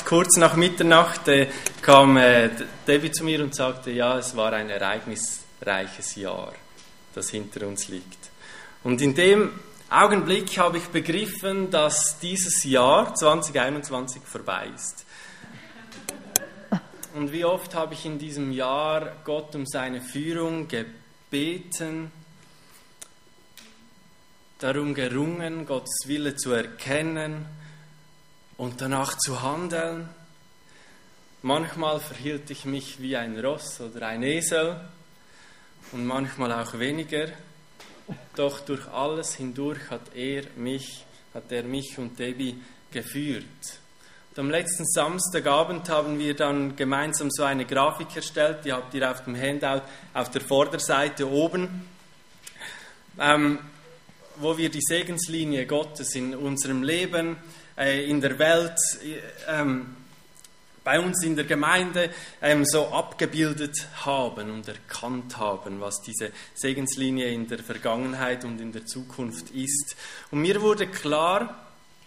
kurz nach Mitternacht kam Debbie zu mir und sagte, ja, es war ein ereignisreiches Jahr, das hinter uns liegt. Und in dem Augenblick habe ich begriffen, dass dieses Jahr 2021 vorbei ist. Und wie oft habe ich in diesem Jahr Gott um seine Führung gebeten, darum gerungen, Gottes Wille zu erkennen und danach zu handeln. Manchmal verhielt ich mich wie ein Ross oder ein Esel und manchmal auch weniger. Doch durch alles hindurch hat er mich und Debbie geführt. Und am letzten Samstagabend haben wir dann gemeinsam so eine Grafik erstellt, die habt ihr auf dem Handout auf der Vorderseite oben, wo wir die Segenslinie Gottes in unserem Leben, in der Welt, bei uns in der Gemeinde so abgebildet haben und erkannt haben, was diese Segenslinie in der Vergangenheit und in der Zukunft ist. Und mir wurde klar,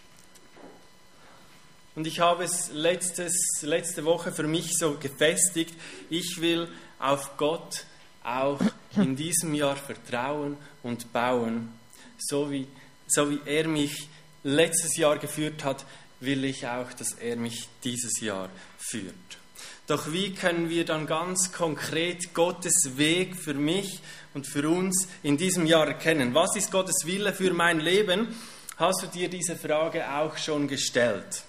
und ich habe es letzte Woche für mich so gefestigt, ich will auf Gott auch in diesem Jahr vertrauen und bauen. So wie er mich letztes Jahr geführt hat, will ich auch, dass er mich dieses Jahr führt. Doch wie können wir dann ganz konkret Gottes Weg für mich und für uns in diesem Jahr erkennen? Was ist Gottes Wille für mein Leben? Hast du dir diese Frage auch schon gestellt?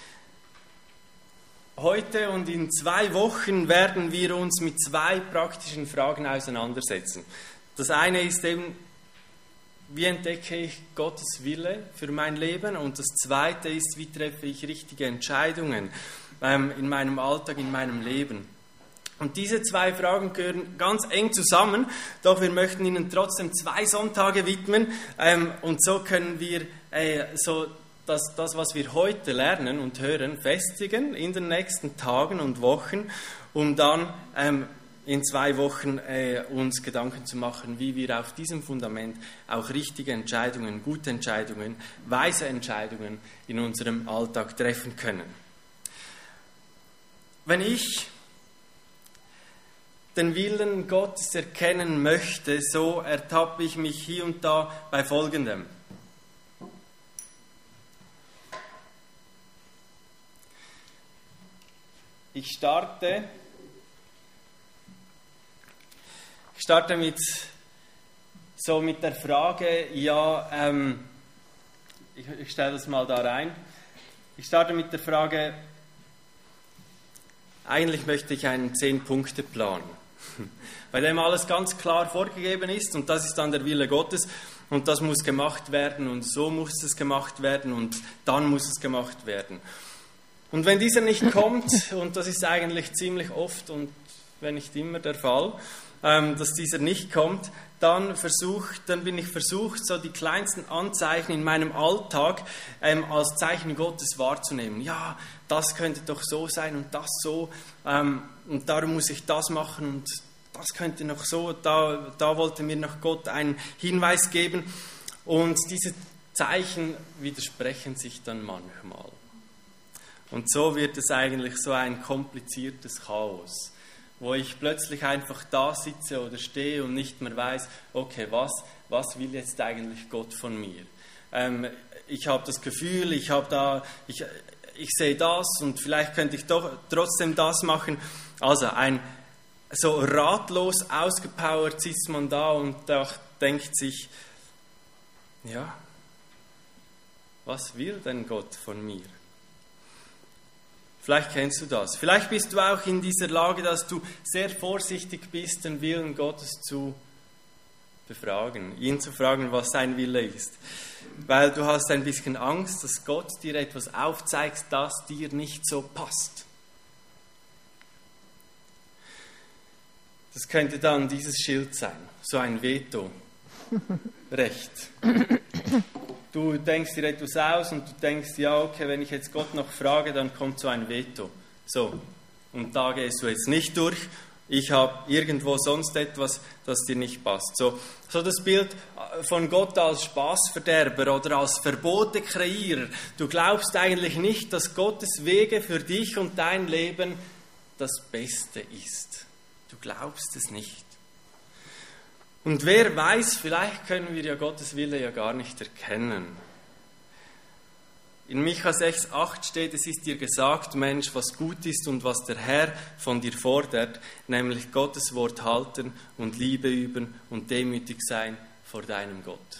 Heute und in 2 Wochen werden wir uns mit 2 praktischen Fragen auseinandersetzen. Das eine ist eben, wie entdecke ich Gottes Wille für mein Leben? Und das zweite ist, wie treffe ich richtige Entscheidungen in meinem Alltag, in meinem Leben? Und diese 2 Fragen gehören ganz eng zusammen, doch wir möchten ihnen trotzdem 2 Sonntage widmen. Und so können wir das, was wir heute lernen und hören, festigen in den nächsten Tagen und Wochen, um dann in 2 Wochen uns Gedanken zu machen, wie wir auf diesem Fundament auch richtige Entscheidungen, gute Entscheidungen, weise Entscheidungen in unserem Alltag treffen können. Wenn ich den Willen Gottes erkennen möchte, so ertappe ich mich hier und da bei Folgendem. Ich starte mit der Frage, ich stelle das mal da rein. Ich starte mit der Frage, eigentlich möchte ich einen 10-Punkte-Plan, bei dem alles ganz klar vorgegeben ist und das ist dann der Wille Gottes und das muss gemacht werden und so muss es gemacht werden und dann muss es gemacht werden. Und wenn dieser nicht kommt, und das ist eigentlich ziemlich oft und wenn nicht immer der Fall, dass dieser nicht kommt, dann bin ich versucht, so die kleinsten Anzeichen in meinem Alltag als Zeichen Gottes wahrzunehmen. Ja, das könnte doch so sein und das so, und darum muss ich das machen und das könnte noch so, da wollte mir noch Gott einen Hinweis geben. Und diese Zeichen widersprechen sich dann manchmal. Und so wird es eigentlich so ein kompliziertes Chaos, wo ich plötzlich einfach da sitze oder stehe und nicht mehr weiß, okay, was will jetzt eigentlich Gott von mir? Ich habe das Gefühl, ich sehe das und vielleicht könnte ich doch trotzdem das machen. Also so ratlos ausgepowert sitzt man da und denkt sich, ja, was will denn Gott von mir? Vielleicht kennst du das. Vielleicht bist du auch in dieser Lage, dass du sehr vorsichtig bist, den Willen Gottes zu befragen, ihn zu fragen, was sein Wille ist. Weil du hast ein bisschen Angst, dass Gott dir etwas aufzeigt, das dir nicht so passt. Das könnte dann dieses Schild sein, so ein Veto-Recht. Du denkst dir etwas aus und du denkst, ja, okay, wenn ich jetzt Gott noch frage, dann kommt so ein Veto. So, und da gehst du jetzt nicht durch ich habe irgendwo sonst etwas, das dir nicht passt. So das Bild von Gott als Spaßverderber oder als Verbotekreierer. Du glaubst eigentlich nicht, dass Gottes Wege für dich und dein Leben das Beste ist. Du glaubst es nicht. Und wer weiß, vielleicht können wir ja Gottes Wille ja gar nicht erkennen. In Micha 6,8 steht, es ist dir gesagt, Mensch, was gut ist und was der Herr von dir fordert, nämlich Gottes Wort halten und Liebe üben und demütig sein vor deinem Gott.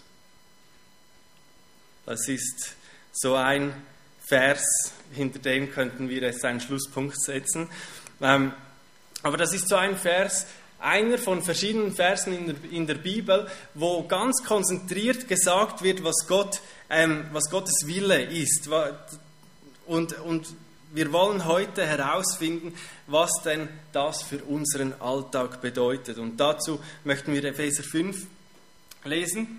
Das ist so ein Vers, hinter dem könnten wir jetzt einen Schlusspunkt setzen. Aber das ist so ein Vers, einer von verschiedenen Versen in der Bibel, wo ganz konzentriert gesagt wird, was Gottes Wille ist. Und wir wollen heute herausfinden, was denn das für unseren Alltag bedeutet. Und dazu möchten wir Epheser 5 lesen.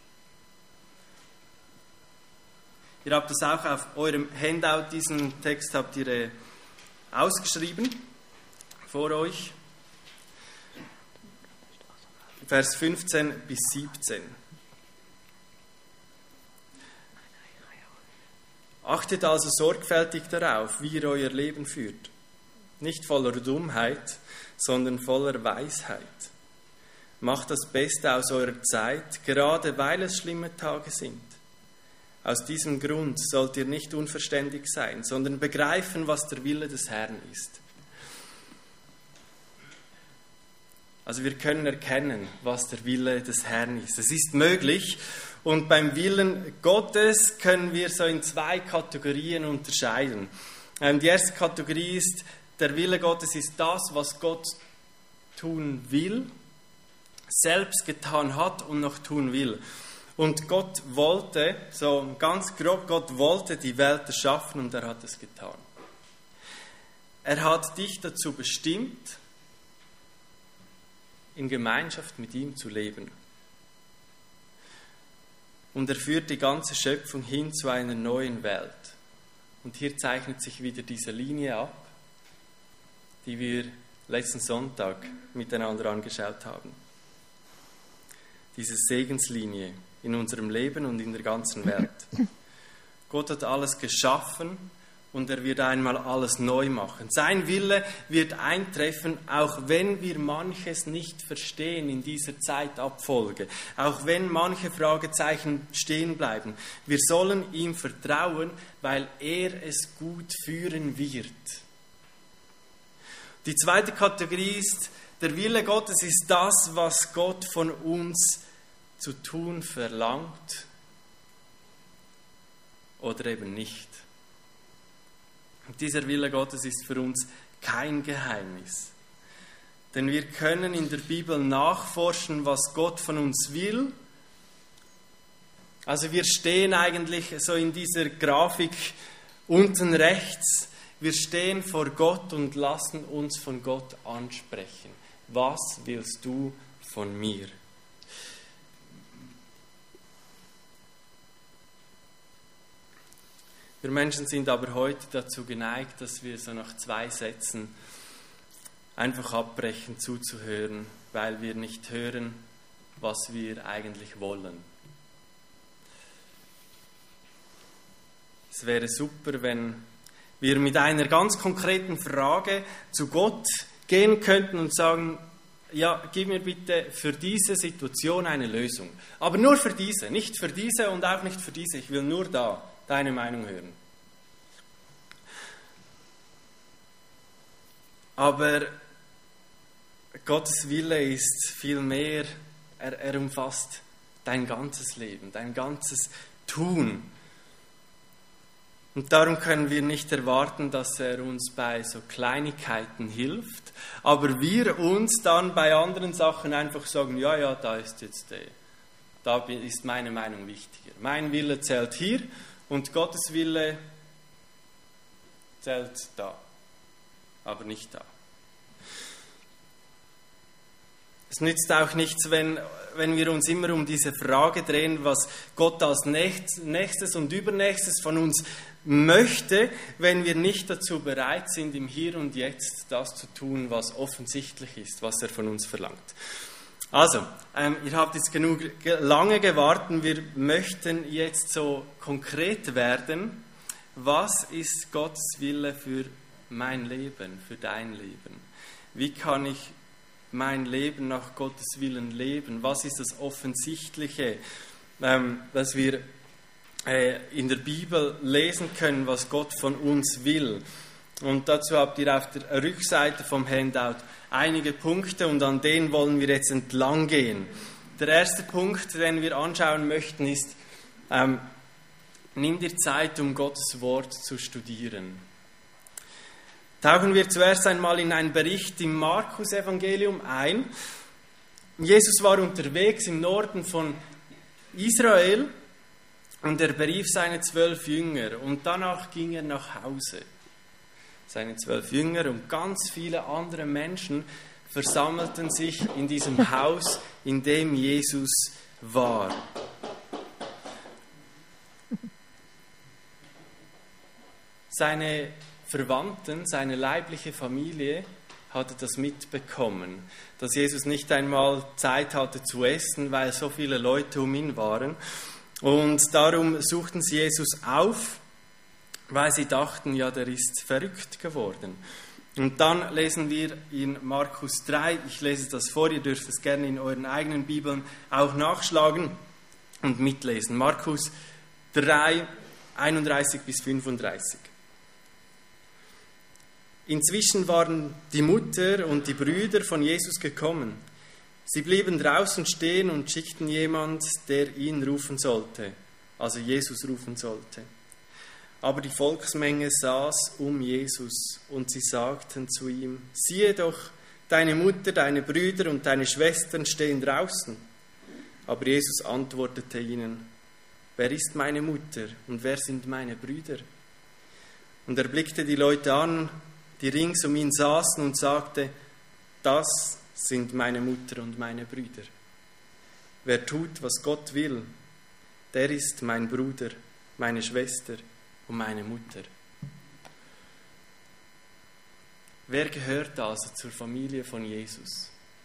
Ihr habt das auch auf eurem Handout, diesen Text habt ihr ausgeschrieben vor euch. Vers 15 bis 17. Achtet also sorgfältig darauf, wie ihr euer Leben führt. Nicht voller Dummheit, sondern voller Weisheit. Macht das Beste aus eurer Zeit, gerade weil es schlimme Tage sind. Aus diesem Grund sollt ihr nicht unverständig sein, sondern begreifen, was der Wille des Herrn ist. Also wir können erkennen, was der Wille des Herrn ist. Es ist möglich. Und beim Willen Gottes können wir so in 2 Kategorien unterscheiden. Die erste Kategorie ist, der Wille Gottes ist das, was Gott tun will, selbst getan hat und noch tun will. Und Gott wollte, so ganz grob, Gott wollte die Welt erschaffen und er hat es getan. Er hat dich dazu bestimmt, in Gemeinschaft mit ihm zu leben. Und er führt die ganze Schöpfung hin zu einer neuen Welt. Und hier zeichnet sich wieder diese Linie ab, die wir letzten Sonntag miteinander angeschaut haben. Diese Segenslinie in unserem Leben und in der ganzen Welt. Gott hat alles geschaffen und er wird einmal alles neu machen. Sein Wille wird eintreffen, auch wenn wir manches nicht verstehen in dieser Zeitabfolge. Auch wenn manche Fragezeichen stehen bleiben. Wir sollen ihm vertrauen, weil er es gut führen wird. Die zweite Kategorie ist, der Wille Gottes ist das, was Gott von uns zu tun verlangt oder eben nicht. Und dieser Wille Gottes ist für uns kein Geheimnis. Denn wir können in der Bibel nachforschen, was Gott von uns will. Also wir stehen eigentlich so in dieser Grafik unten rechts. Wir stehen vor Gott und lassen uns von Gott ansprechen. Was willst du von mir? Wir Menschen sind aber heute dazu geneigt, dass wir so nach 2 Sätzen einfach abbrechen zuzuhören, weil wir nicht hören, was wir eigentlich wollen. Es wäre super, wenn wir mit einer ganz konkreten Frage zu Gott gehen könnten und sagen, ja, gib mir bitte für diese Situation eine Lösung. Aber nur für diese, nicht für diese und auch nicht für diese. Ich will nur deine Meinung hören. Aber Gottes Wille ist viel mehr, er umfasst dein ganzes Leben, dein ganzes Tun. Und darum können wir nicht erwarten, dass er uns bei so Kleinigkeiten hilft, aber wir uns dann bei anderen Sachen einfach sagen, ja, da ist meine Meinung wichtiger. Mein Wille zählt hier und Gottes Wille zählt da, aber nicht da. Es nützt auch nichts, wenn wir uns immer um diese Frage drehen, was Gott als Nächstes und Übernächstes von uns möchte, wenn wir nicht dazu bereit sind, im Hier und Jetzt das zu tun, was offensichtlich ist, was er von uns verlangt. Also, ihr habt jetzt genug lange gewartet, wir möchten jetzt so konkret werden. Was ist Gottes Wille für mein Leben, für dein Leben? Wie kann ich mein Leben nach Gottes Willen leben? Was ist das Offensichtliche, das wir in der Bibel lesen können, was Gott von uns will? Und dazu habt ihr auf der Rückseite vom Handout einige Punkte und an denen wollen wir jetzt entlang gehen. Der erste Punkt, den wir anschauen möchten, ist, nimm dir Zeit, um Gottes Wort zu studieren. Tauchen wir zuerst einmal in einen Bericht im Markus-Evangelium ein. Jesus war unterwegs im Norden von Israel und er berief seine 12 Jünger und danach ging er nach Hause. Seine 12 Jünger und ganz viele andere Menschen versammelten sich in diesem Haus, in dem Jesus war. Seine Verwandten, seine leibliche Familie hatte das mitbekommen, dass Jesus nicht einmal Zeit hatte zu essen, weil so viele Leute um ihn waren. Und darum suchten sie Jesus auf, weil sie dachten, ja, der ist verrückt geworden. Und dann lesen wir in Markus 3, ich lese das vor, ihr dürft es gerne in euren eigenen Bibeln auch nachschlagen und mitlesen. Markus 3, 31 bis 35. Inzwischen waren die Mutter und die Brüder von Jesus gekommen. Sie blieben draußen stehen und schickten jemand, der ihn rufen sollte, also Jesus rufen sollte. Aber die Volksmenge saß um Jesus und sie sagten zu ihm, siehe doch, deine Mutter, deine Brüder und deine Schwestern stehen draußen. Aber Jesus antwortete ihnen, wer ist meine Mutter und wer sind meine Brüder? Und er blickte die Leute an, die rings um ihn saßen und sagte, das sind meine Mutter und meine Brüder. Wer tut, was Gott will, der ist mein Bruder, meine Schwester und meine Mutter. Wer gehört also zur Familie von Jesus?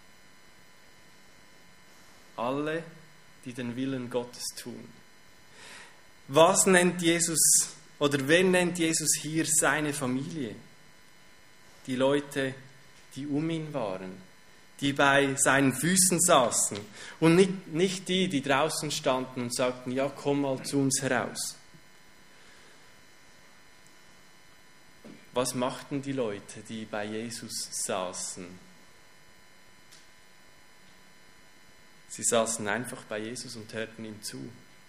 Alle, die den Willen Gottes tun. Was nennt Jesus oder wen nennt Jesus hier seine Familie? Die Leute, die um ihn waren, die bei seinen Füßen saßen und nicht die, die draußen standen und sagten, ja, komm mal zu uns heraus. Was machten die Leute, die bei Jesus saßen? Sie saßen einfach bei Jesus und hörten ihm zu.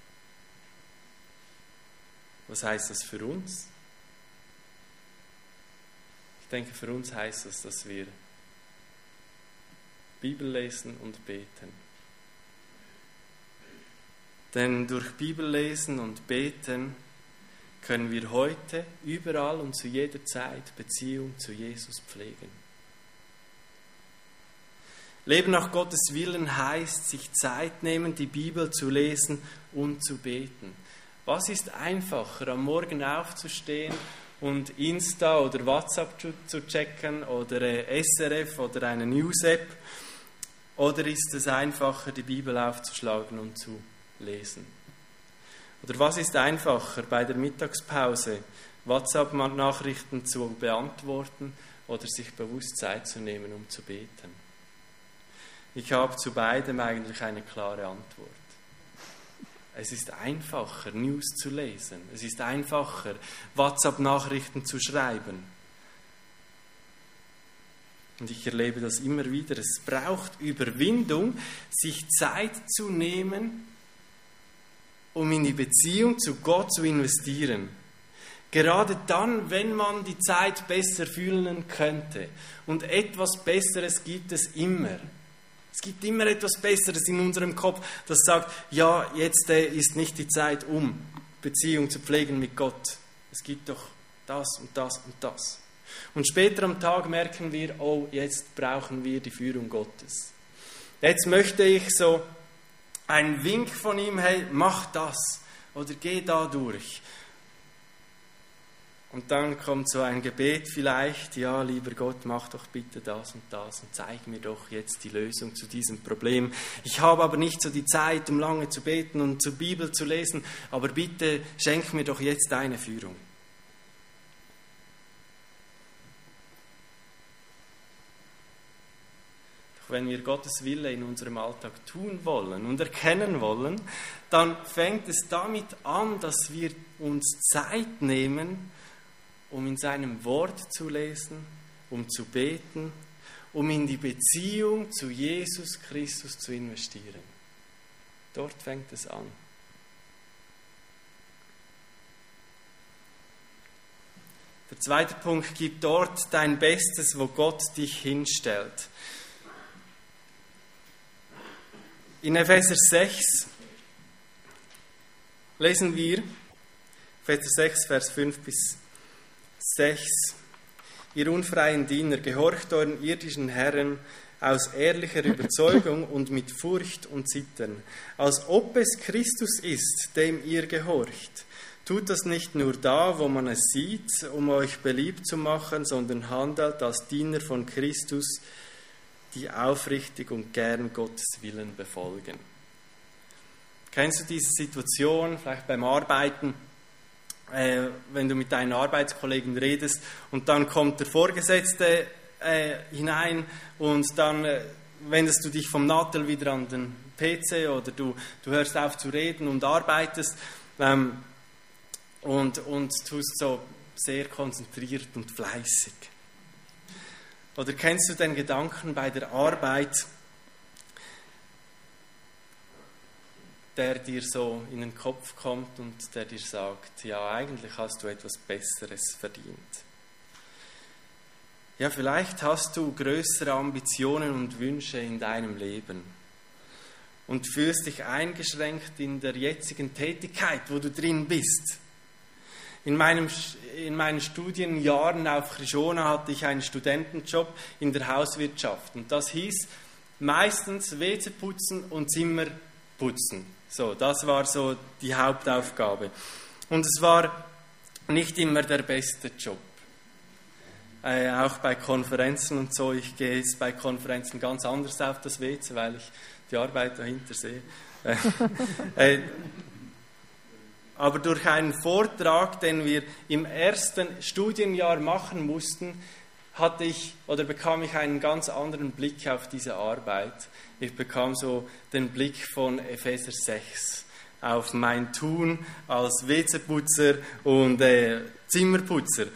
Was heißt das für uns? Ich denke, für uns heißt das, dass wir Bibel lesen und beten. Denn durch Bibellesen und Beten können wir heute überall und zu jeder Zeit Beziehung zu Jesus pflegen. Leben nach Gottes Willen heißt, sich Zeit nehmen, die Bibel zu lesen und zu beten. Was ist einfacher, am Morgen aufzustehen und Insta oder WhatsApp zu checken oder SRF oder eine News-App? Oder ist es einfacher, die Bibel aufzuschlagen und zu lesen? Oder was ist einfacher, bei der Mittagspause WhatsApp-Nachrichten zu beantworten oder sich bewusst Zeit zu nehmen, um zu beten? Ich habe zu beidem eigentlich eine klare Antwort. Es ist einfacher, News zu lesen. Es ist einfacher, WhatsApp-Nachrichten zu schreiben. Und ich erlebe das immer wieder. Es braucht Überwindung, sich Zeit zu nehmen, um in die Beziehung zu Gott zu investieren. Gerade dann, wenn man die Zeit besser fühlen könnte. Und etwas Besseres gibt es immer. Es gibt immer etwas Besseres in unserem Kopf, das sagt, ja, jetzt ist nicht die Zeit, um Beziehung zu pflegen mit Gott. Es gibt doch das und das und das. Und später am Tag merken wir, oh, jetzt brauchen wir die Führung Gottes. Jetzt möchte ich so einen Wink von ihm, hey, mach das oder geh da durch. Und dann kommt so ein Gebet vielleicht, ja, lieber Gott, mach doch bitte das und zeig mir doch jetzt die Lösung zu diesem Problem. Ich habe aber nicht so die Zeit, um lange zu beten und zur Bibel zu lesen, aber bitte schenk mir doch jetzt deine Führung. Doch wenn wir Gottes Wille in unserem Alltag tun wollen und erkennen wollen, dann fängt es damit an, dass wir uns Zeit nehmen, um in seinem Wort zu lesen, um zu beten, um in die Beziehung zu Jesus Christus zu investieren. Dort fängt es an. Der zweite Punkt, gib dort dein Bestes, wo Gott dich hinstellt. In Epheser 6 lesen wir, Epheser 6, Vers 5 bis 6. Ihr unfreien Diener, gehorcht euren irdischen Herren aus ehrlicher Überzeugung und mit Furcht und Zittern, als ob es Christus ist, dem ihr gehorcht. Tut das nicht nur da, wo man es sieht, um euch beliebt zu machen, sondern handelt als Diener von Christus, die aufrichtig und gern Gottes Willen befolgen. Kennst du diese Situation, vielleicht beim Arbeiten, wenn du mit deinen Arbeitskollegen redest und dann kommt der Vorgesetzte hinein und dann wendest du dich vom Nadel wieder an den PC oder du hörst auf zu reden und arbeitest und tust so sehr konzentriert und fleißig. Oder kennst du den Gedanken bei der Arbeit, der dir so in den Kopf kommt und der dir sagt, ja, eigentlich hast du etwas Besseres verdient. Ja, vielleicht hast du größere Ambitionen und Wünsche in deinem Leben und fühlst dich eingeschränkt in der jetzigen Tätigkeit, wo du drin bist. In meinen Studienjahren auf Krishona hatte ich einen Studentenjob in der Hauswirtschaft und das hieß meistens WC putzen und Zimmer putzen. So, das war so die Hauptaufgabe. Und es war nicht immer der beste Job. Auch bei Konferenzen und so. Ich gehe jetzt bei Konferenzen ganz anders auf das WC, weil ich die Arbeit dahinter sehe. Aber durch einen Vortrag, den wir im ersten Studienjahr machen mussten, bekam ich einen ganz anderen Blick auf diese Arbeit. Ich bekam so den Blick von Epheser 6 auf mein Tun als WC-Putzer und Zimmerputzer.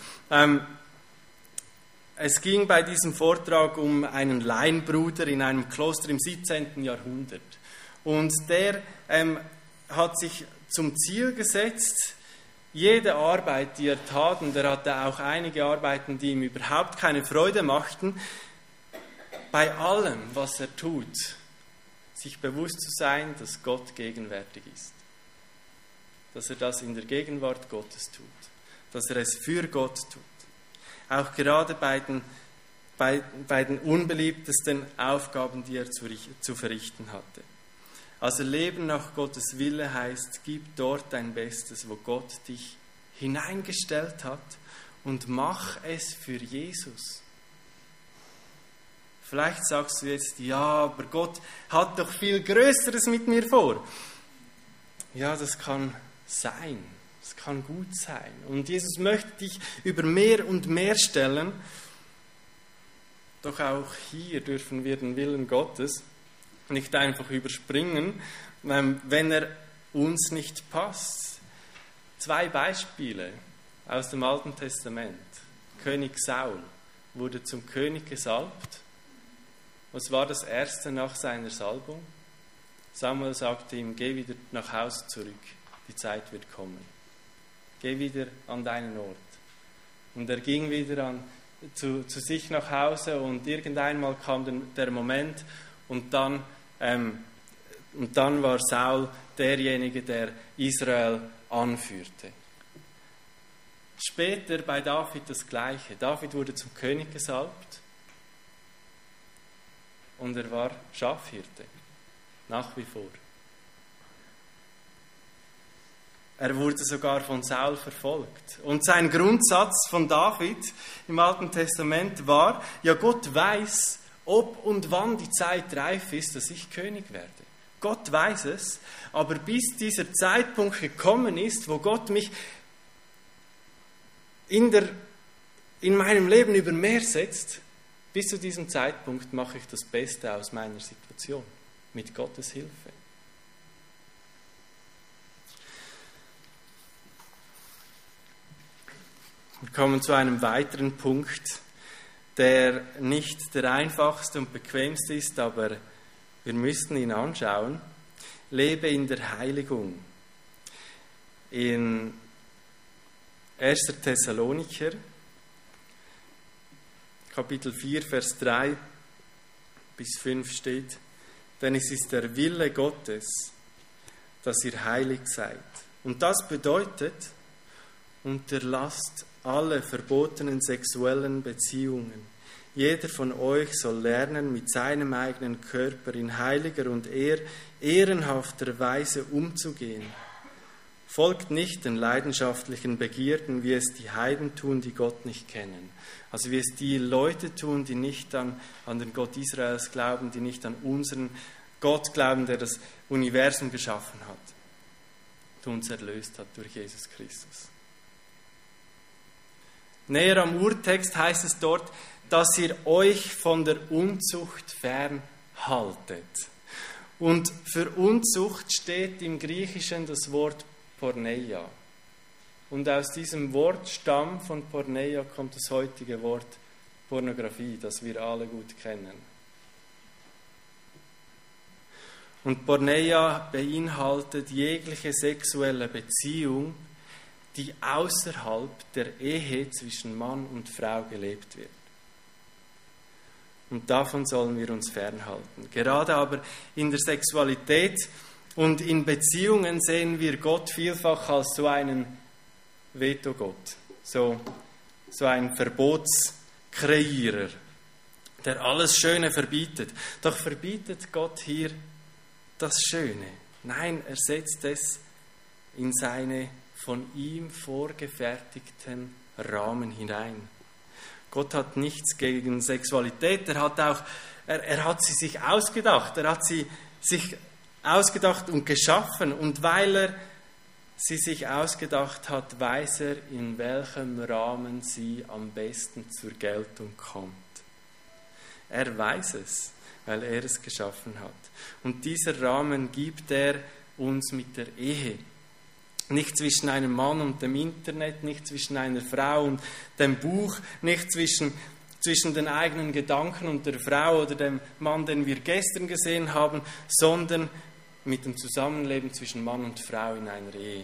Es ging bei diesem Vortrag um einen Laienbruder in einem Kloster im 17. Jahrhundert. Und der hat sich zum Ziel gesetzt, jede Arbeit, die er tat, und er hatte auch einige Arbeiten, die ihm überhaupt keine Freude machten, bei allem, was er tut, sich bewusst zu sein, dass Gott gegenwärtig ist. Dass er das in der Gegenwart Gottes tut. Dass er es für Gott tut. Auch gerade bei den unbeliebtesten Aufgaben, die er zu verrichten hatte. Also Leben nach Gottes Wille heißt, gib dort dein Bestes, wo Gott dich hineingestellt hat und mach es für Jesus. Vielleicht sagst du jetzt, ja, aber Gott hat doch viel Größeres mit mir vor. Ja, das kann sein. Das kann gut sein. Und Jesus möchte dich über mehr und mehr stellen. Doch auch hier dürfen wir den Willen Gottes nicht einfach überspringen, wenn er uns nicht passt. 2 Beispiele aus dem Alten Testament. König Saul wurde zum König gesalbt. Was war das Erste nach seiner Salbung? Samuel sagte ihm, geh wieder nach Hause zurück, die Zeit wird kommen. Geh wieder an deinen Ort. Und er ging wieder zu sich nach Hause und irgendeinmal kam der Moment und dann war Saul derjenige, der Israel anführte. Später bei David das Gleiche. David wurde zum König gesalbt und er war Schafhirte, nach wie vor. Er wurde sogar von Saul verfolgt. Und sein Grundsatz von David im Alten Testament war, ja, Gott weiß, ob und wann die Zeit reif ist, dass ich König werde. Gott weiß es, aber bis dieser Zeitpunkt gekommen ist, wo Gott mich in meinem Leben über Meer setzt, bis zu diesem Zeitpunkt mache ich das Beste aus meiner Situation, mit Gottes Hilfe. Wir kommen zu einem weiteren Punkt, der nicht der einfachste und bequemste ist, aber wir müssen ihn anschauen. Lebe in der Heiligung. In 1. Thessalonicher, Kapitel 4, Vers 3 bis 5 steht, denn es ist der Wille Gottes, dass ihr heilig seid. Und das bedeutet, unterlasst alle verbotenen sexuellen Beziehungen. Jeder von euch soll lernen, mit seinem eigenen Körper in heiliger und ehrenhafter Weise umzugehen. Folgt nicht den leidenschaftlichen Begierden, wie es die Heiden tun, die Gott nicht kennen. Also wie es die Leute tun, die nicht an den Gott Israels glauben, die nicht an unseren Gott glauben, der das Universum geschaffen hat, der uns erlöst hat durch Jesus Christus. Näher am Urtext heißt es dort, dass ihr euch von der Unzucht fernhaltet. Und für Unzucht steht im Griechischen das Wort Porneia. Und aus diesem Wortstamm von Porneia kommt das heutige Wort Pornografie, das wir alle gut kennen. Und Porneia beinhaltet jegliche sexuelle Beziehung, die außerhalb der Ehe zwischen Mann und Frau gelebt wird. Und davon sollen wir uns fernhalten. Gerade aber in der Sexualität und in Beziehungen sehen wir Gott vielfach als so einen Veto-Gott, so ein Verbotskreierer, der alles Schöne verbietet. Doch verbietet Gott hier das Schöne? Nein, er setzt es in seine von ihm vorgefertigten Rahmen hinein. Gott hat nichts gegen Sexualität, er hat sie sich ausgedacht, er hat sie sich ausgedacht und geschaffen, und weil er sie sich ausgedacht hat, weiß er, in welchem Rahmen sie am besten zur Geltung kommt. Er weiß es, weil er es geschaffen hat. Und dieser Rahmen gibt er uns mit der Ehe. Nicht zwischen einem Mann und dem Internet, nicht zwischen einer Frau und dem Buch, nicht zwischen den eigenen Gedanken und der Frau oder dem Mann, den wir gestern gesehen haben, sondern mit dem Zusammenleben zwischen Mann und Frau in einer Ehe.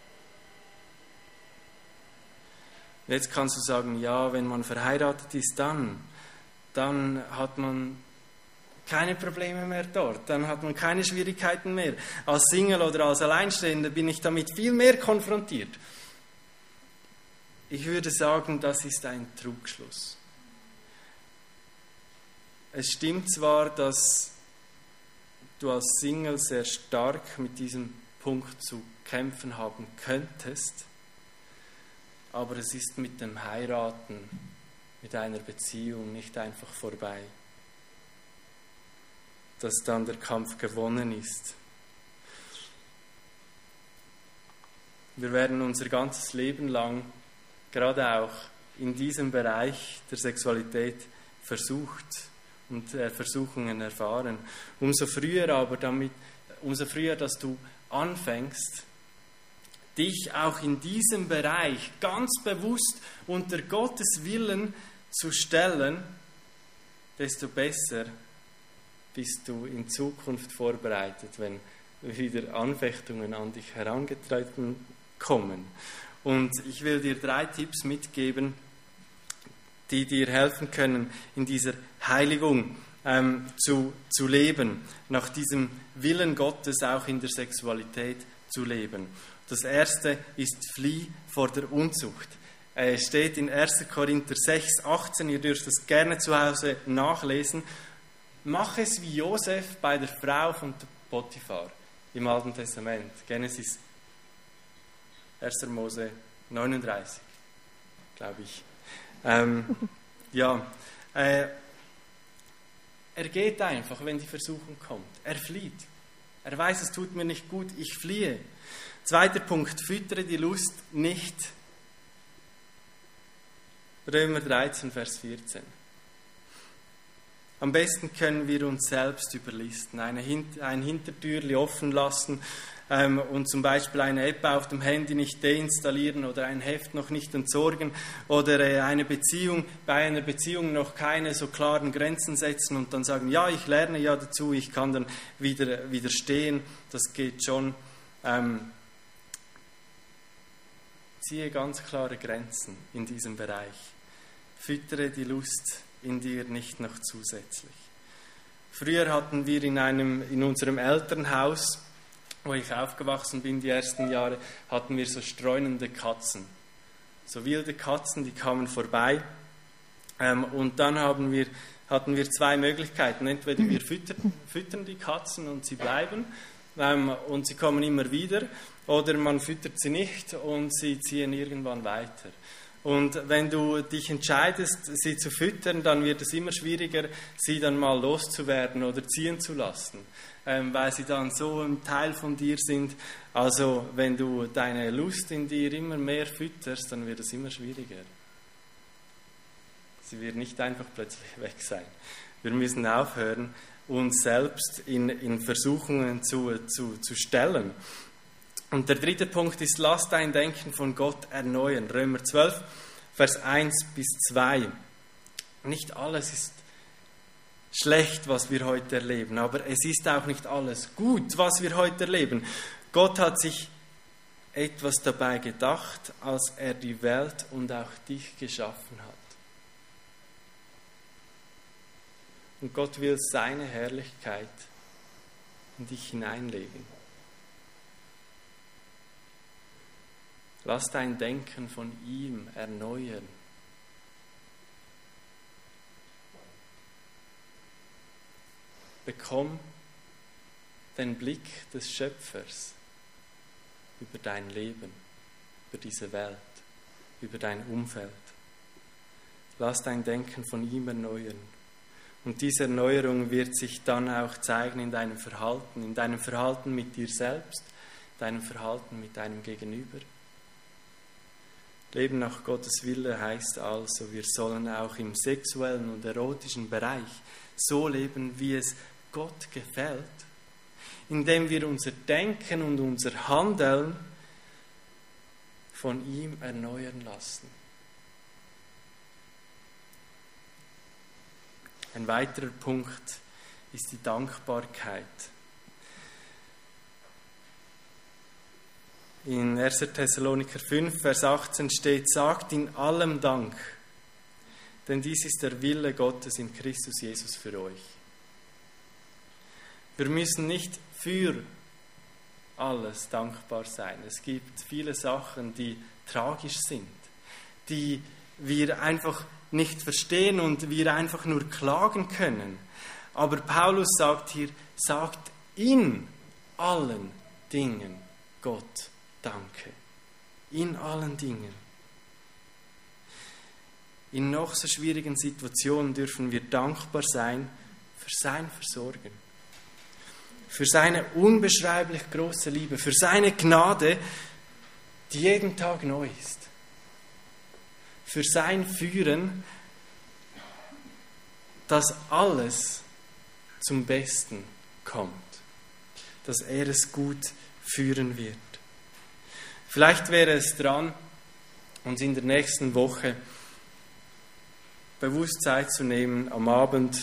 Jetzt kannst du sagen, ja, wenn man verheiratet ist, dann hat man keine Probleme mehr dort, dann hat man keine Schwierigkeiten mehr. Als Single oder als Alleinstehender bin ich damit viel mehr konfrontiert. Ich würde sagen, das ist ein Trugschluss. Es stimmt zwar, dass du als Single sehr stark mit diesem Punkt zu kämpfen haben könntest, aber es ist mit dem Heiraten, mit einer Beziehung nicht einfach vorbei, dass dann der Kampf gewonnen ist. Wir werden unser ganzes Leben lang, gerade auch in diesem Bereich der Sexualität, versucht und Versuchungen erfahren. Umso früher, dass du anfängst, dich auch in diesem Bereich ganz bewusst unter Gottes Willen zu stellen, desto besser bist du in Zukunft vorbereitet, wenn wieder Anfechtungen an dich herangetreten kommen. Und ich will dir 3 Tipps mitgeben, die dir helfen können, in dieser Heiligung zu leben, nach diesem Willen Gottes auch in der Sexualität zu leben. Das erste ist: Flieh vor der Unzucht. Es steht in 1. Korinther 6, 18, ihr dürft das gerne zu Hause nachlesen. mach es wie Josef bei der Frau von Potiphar im Alten Testament. Genesis 1. Mose 39, glaube ich. Er geht einfach, wenn die Versuchung kommt. Er flieht. Er weiß, es tut mir nicht gut, ich fliehe. Zweiter Punkt, füttere die Lust nicht. Römer 13, Vers 14. Am besten können wir uns selbst überlisten, ein Hintertürli offen lassen und zum Beispiel eine App auf dem Handy nicht deinstallieren oder ein Heft noch nicht entsorgen oder bei einer Beziehung noch keine so klaren Grenzen setzen und dann sagen, ja, ich lerne ja dazu, ich kann dann widerstehen, das geht schon. Ziehe ganz klare Grenzen in diesem Bereich. Füttere die Lust in dir nicht noch zusätzlich. Früher hatten wir in unserem Elternhaus, wo ich aufgewachsen bin, die ersten Jahre, hatten wir so streunende Katzen. So wilde Katzen, die kamen vorbei. Und dann hatten wir zwei Möglichkeiten. Entweder wir füttern die Katzen und sie bleiben und sie kommen immer wieder, oder man füttert sie nicht und sie ziehen irgendwann weiter. Und wenn du dich entscheidest, sie zu füttern, dann wird es immer schwieriger, sie dann mal loszuwerden oder ziehen zu lassen, weil sie dann so ein Teil von dir sind. Also wenn du deine Lust in dir immer mehr fütterst, dann wird es immer schwieriger. Sie wird nicht einfach plötzlich weg sein. Wir müssen aufhören, uns selbst in Versuchungen zu stellen. Und der dritte Punkt ist, lass dein Denken von Gott erneuern. Römer 12, Vers 1 bis 2. Nicht alles ist schlecht, was wir heute erleben, aber es ist auch nicht alles gut, was wir heute erleben. Gott hat sich etwas dabei gedacht, als er die Welt und auch dich geschaffen hat. Und Gott will seine Herrlichkeit in dich hineinlegen. Lass dein Denken von ihm erneuern. Bekomm den Blick des Schöpfers über dein Leben, über diese Welt, über dein Umfeld. Lass dein Denken von ihm erneuern. Und diese Erneuerung wird sich dann auch zeigen in deinem Verhalten mit dir selbst, deinem Verhalten mit deinem Gegenüber. Leben nach Gottes Wille heißt also, wir sollen auch im sexuellen und erotischen Bereich so leben, wie es Gott gefällt, indem wir unser Denken und unser Handeln von ihm erneuern lassen. Ein weiterer Punkt ist die Dankbarkeit. In 1. Thessaloniker 5, Vers 18 steht, sagt in allem Dank, denn dies ist der Wille Gottes in Christus Jesus für euch. Wir müssen nicht für alles dankbar sein. Es gibt viele Sachen, die tragisch sind, die wir einfach nicht verstehen und wir einfach nur klagen können. Aber Paulus sagt hier, sagt in allen Dingen Gott Danke. In allen Dingen. In noch so schwierigen Situationen dürfen wir dankbar sein für sein Versorgen, für seine unbeschreiblich große Liebe, für seine Gnade, die jeden Tag neu ist, für sein Führen, dass alles zum Besten kommt, dass er es gut führen wird. Vielleicht wäre es dran, uns in der nächsten Woche bewusst Zeit zu nehmen, am Abend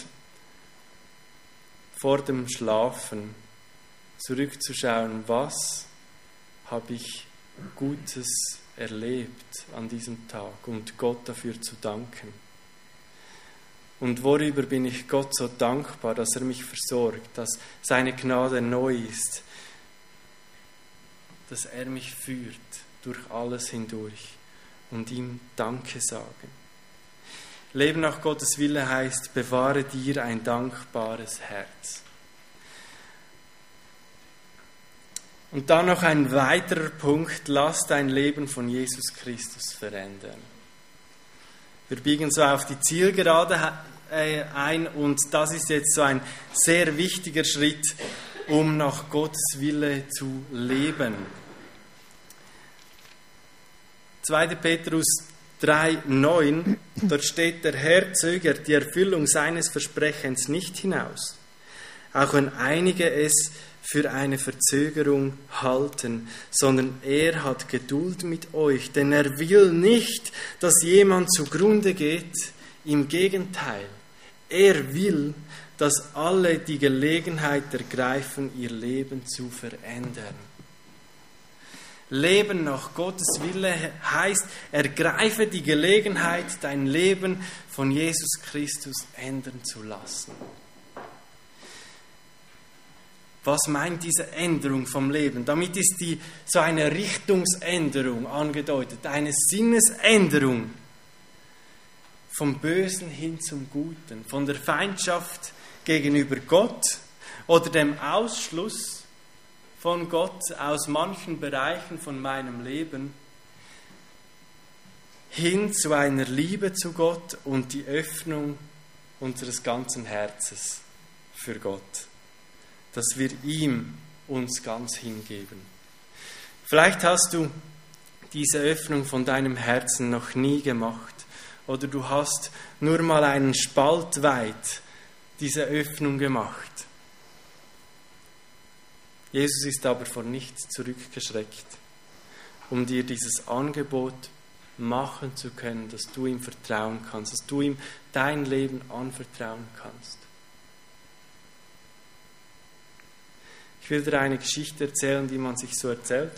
vor dem Schlafen zurückzuschauen, was habe ich Gutes erlebt an diesem Tag und Gott dafür zu danken. Und worüber bin ich Gott so dankbar, dass er mich versorgt, dass seine Gnade neu ist, dass er mich führt durch alles hindurch und ihm Danke sagen. Leben nach Gottes Wille heißt, bewahre dir ein dankbares Herz. Und dann noch ein weiterer Punkt, lass dein Leben von Jesus Christus verändern. Wir biegen so auf die Zielgerade ein und das ist jetzt so ein sehr wichtiger Schritt, um nach Gottes Wille zu leben. 2. Petrus 3,9, dort steht, der Herr zögert die Erfüllung seines Versprechens nicht hinaus, auch wenn einige es für eine Verzögerung halten, sondern er hat Geduld mit euch, denn er will nicht, dass jemand zugrunde geht. Im Gegenteil, er will, dass alle die Gelegenheit ergreifen, ihr Leben zu verändern. Leben nach Gottes Wille heißt, ergreife die Gelegenheit, dein Leben von Jesus Christus ändern zu lassen. Was meint diese Änderung vom Leben? Damit ist so eine Richtungsänderung angedeutet, eine Sinnesänderung vom Bösen hin zum Guten, von der Feindschaft gegenüber Gott oder dem Ausschluss von Gott aus manchen Bereichen von meinem Leben hin zu einer Liebe zu Gott und die Öffnung unseres ganzen Herzens für Gott, dass wir ihm uns ganz hingeben. Vielleicht hast du diese Öffnung von deinem Herzen noch nie gemacht oder du hast nur mal einen Spalt weit diese Öffnung gemacht. Jesus ist aber vor nichts zurückgeschreckt, um dir dieses Angebot machen zu können, dass du ihm vertrauen kannst, dass du ihm dein Leben anvertrauen kannst. Ich will dir eine Geschichte erzählen, die man sich so erzählt.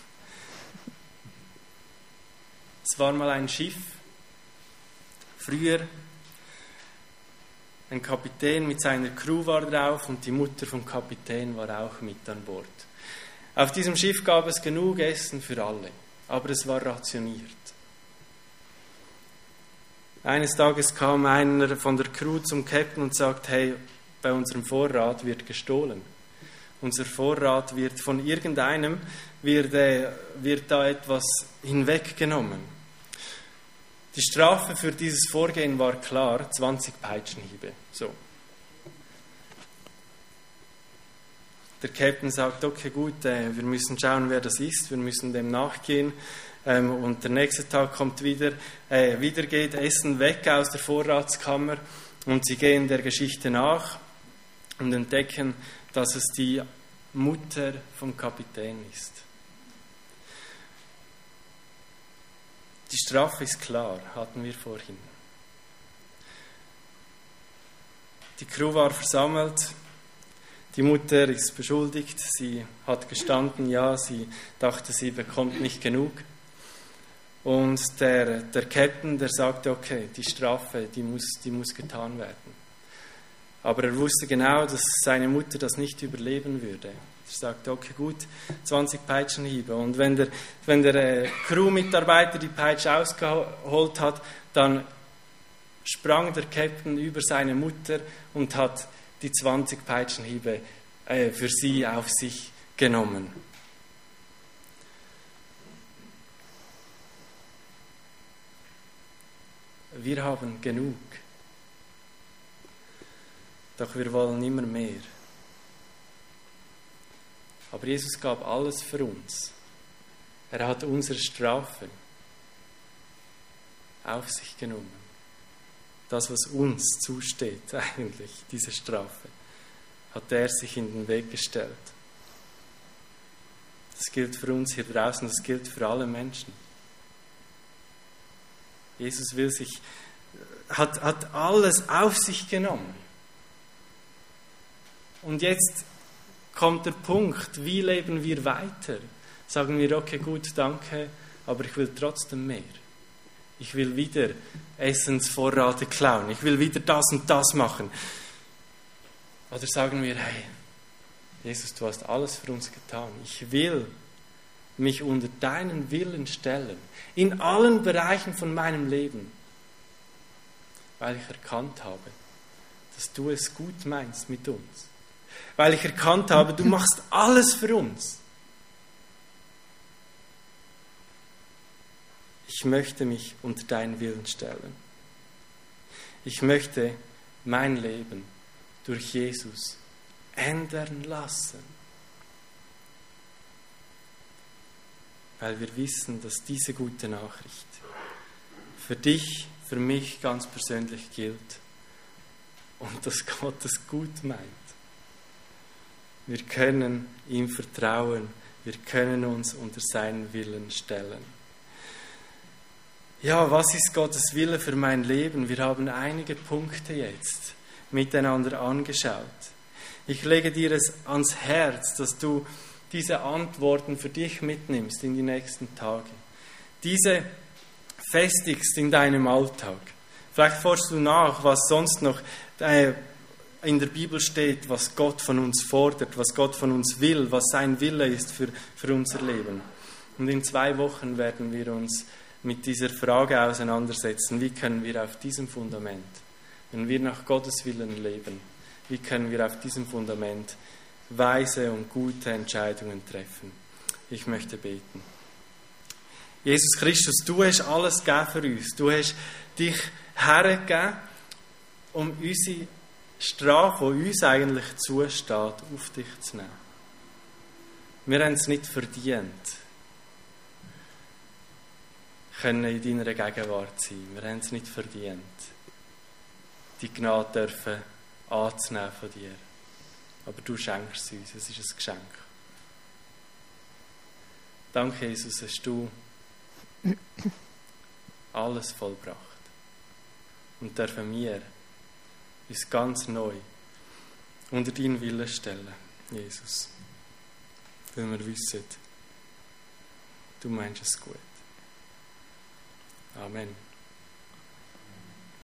Es war mal ein Schiff, früher. Ein Kapitän mit seiner Crew war drauf und die Mutter vom Kapitän war auch mit an Bord. Auf diesem Schiff gab es genug Essen für alle, aber es war rationiert. Eines Tages kam einer von der Crew zum Captain und sagt, hey, bei unserem Vorrat wird gestohlen. Unser Vorrat wird von irgendeinem, wird da etwas hinweggenommen. Die Strafe für dieses Vorgehen war klar, 20 Peitschenhiebe. So. Der Captain sagt, okay gut, wir müssen schauen, wer das ist, wir müssen dem nachgehen. Und der nächste Tag kommt wieder geht Essen weg aus der Vorratskammer und sie gehen der Geschichte nach und entdecken, dass es die Mutter vom Kapitän ist. Die Strafe ist klar, hatten wir vorhin. Die Crew war versammelt, die Mutter ist beschuldigt, sie hat gestanden, ja, sie dachte, sie bekommt nicht genug. Und der Captain, der sagte, okay, die Strafe, die muss getan werden. Aber er wusste genau, dass seine Mutter das nicht überleben würde. Er sagte, okay gut, 20 Peitschenhiebe. Und wenn der Crewmitarbeiter die Peitsche ausgeholt hat, dann sprang der Captain über seine Mutter und hat die 20 Peitschenhiebe für sie auf sich genommen. Wir haben genug, doch wir wollen immer mehr. Aber Jesus gab alles für uns. Er hat unsere Strafe auf sich genommen. Das, was uns zusteht eigentlich, diese Strafe, hat er sich in den Weg gestellt. Das gilt für uns hier draußen, das gilt für alle Menschen. Jesus hat alles auf sich genommen. Und jetzt kommt der Punkt, wie leben wir weiter? Sagen wir, okay, gut, danke, aber ich will trotzdem mehr. Ich will wieder Essensvorräte klauen. Ich will wieder das und das machen. Oder sagen wir, hey, Jesus, du hast alles für uns getan. Ich will mich unter deinen Willen stellen. In allen Bereichen von meinem Leben. weil ich erkannt habe, dass du es gut meinst mit uns. Weil ich erkannt habe, du machst alles für uns. Ich möchte mich unter deinen Willen stellen. Ich möchte mein Leben durch Jesus ändern lassen. Weil wir wissen, dass diese gute Nachricht für dich, für mich ganz persönlich gilt und dass Gott es gut meint. Wir können ihm vertrauen, wir können uns unter seinen Willen stellen. Ja, was ist Gottes Wille für mein Leben? Wir haben einige Punkte jetzt miteinander angeschaut. Ich lege dir es ans Herz, dass du diese Antworten für dich mitnimmst in die nächsten Tage. Diese festigst in deinem Alltag. Vielleicht forschst du nach, was sonst noch in der Bibel steht, was Gott von uns fordert, was Gott von uns will, was sein Wille ist für unser Leben. Und in 2 Wochen werden wir uns mit dieser Frage auseinandersetzen, wie können wir auf diesem Fundament, wenn wir nach Gottes Willen leben, wie können wir auf diesem Fundament weise und gute Entscheidungen treffen. Ich möchte beten. Jesus Christus, du hast alles gegeben für uns. Du hast dich hergegeben, um unsere Strafe, die uns eigentlich zusteht, auf dich zu nehmen. Wir haben es nicht verdient, können in deiner Gegenwart sein. Wir haben es nicht verdient, die Gnade dürfen anzunehmen von dir. Aber du schenkst es uns, es ist ein Geschenk. Danke, Jesus, hast du alles vollbracht. Und dürfen wir uns ganz neu unter deinen Willen stellen, Jesus. Weil wir wissen, du meinst es gut. Amen.